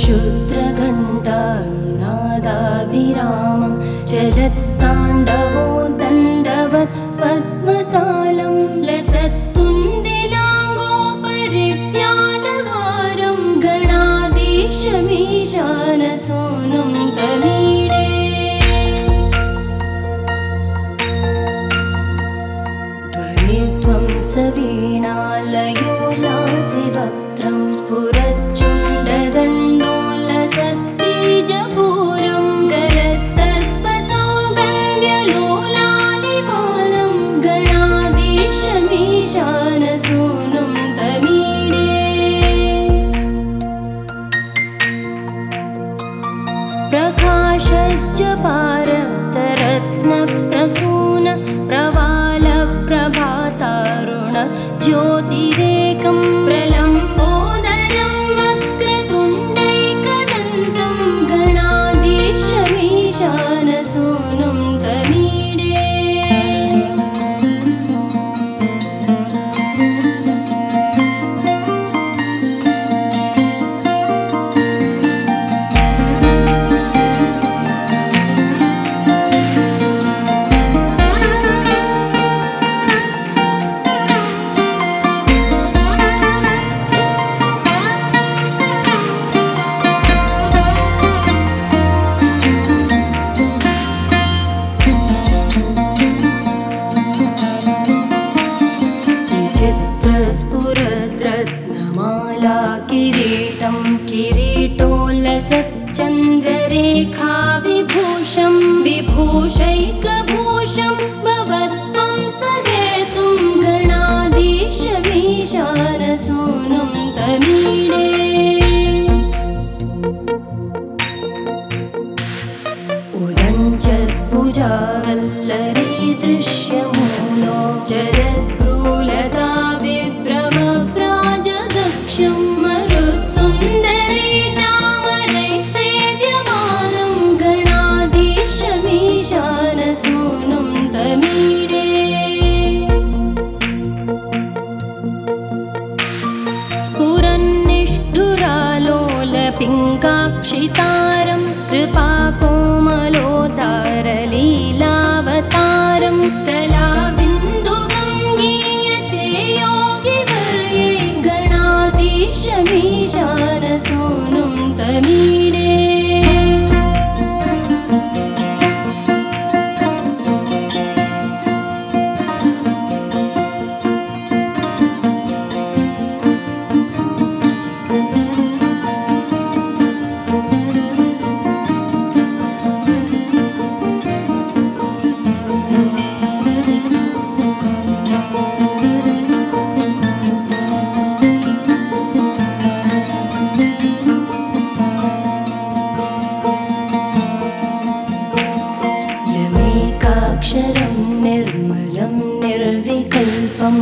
क्षुद्रघण्टानिनादाभिरामं चलत्ताण्डवो दण्डवत् पद्मतालं लसत्तुन्दिलाङ्गोपरिज्ञानहारं गणाधीशमीशानसूनुं तमीडे त्वरित्वं सवीणालयो लासिवक्त्रं स्फुरच्चुण्डदण्डोलसत्तेजपूरं गलत्तर्पसौगन्ध्यलोलालिमानं गणाधीशमीशानसूनुं तमीडे प्रकाशज्जपारक्तरत्नप्रसून प्रवालप्रभातारुण ज्योतिरेकं प्रलम्बोदरं वक्रतुण्डैकदन्तं गणाधीशमीशानसूनुं तमीडे स्फुरद्रत्नमाला किरीटं किरीटोल्लसच्चन्द्ररेखा विभूषं विभूषैकभूषं भवत्वं सहेतुं गणाधीशमीशानसूनुं तमीडे उदञ्चत्भुजावल्लरी दृश्यमूलो जलद्भ्रूलता विभ्रमप्राजदक्षं मरुत्सुन्दरी चामरैः सेव्यमानं गणाधीशमीशानसूनुं तमीडे स्फुरन्निष्ठुरालोलपिङ्गाक्षितारं कृपाकोमलोदारलीलावतारं कलाबिन्दुगं गीयते योगिवर्ये गणाधीशमीशानसूनुं तमीडे यमेकाक्षरं निर्मलं निर्विकल्पं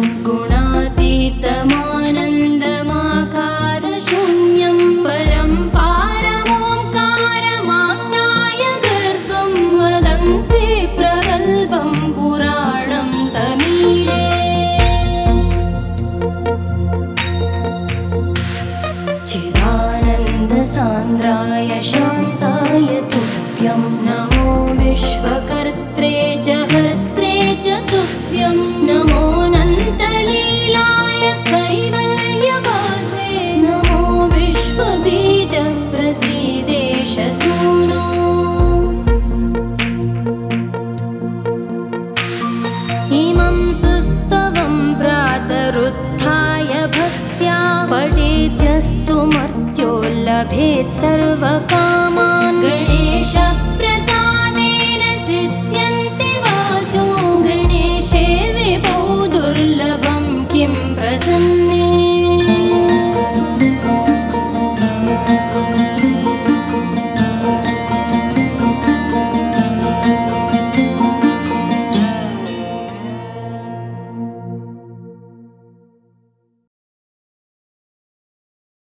गुणातीतमानन्दमाकारशून्यं परं पारमोङ्कारमाज्ञाय गर्भं वदन्ति प्रगल्भं पुराणं तमीडे चिदानन्दसान्द्राय शान्ताय तुभ्यं नमो विश्वकर्त्रे च हर्त्रे च तुभ्यं नमोऽनन्तलीलाय कैवल्यवासे नमो विश्वबीजप्रसीदेश सूनो इमं सुस्तवं प्रातरुत्थाय भक्त्या पठेद्यस्तु मर्त्यो लभेत् सर्वकामान् गणेशप्रसाद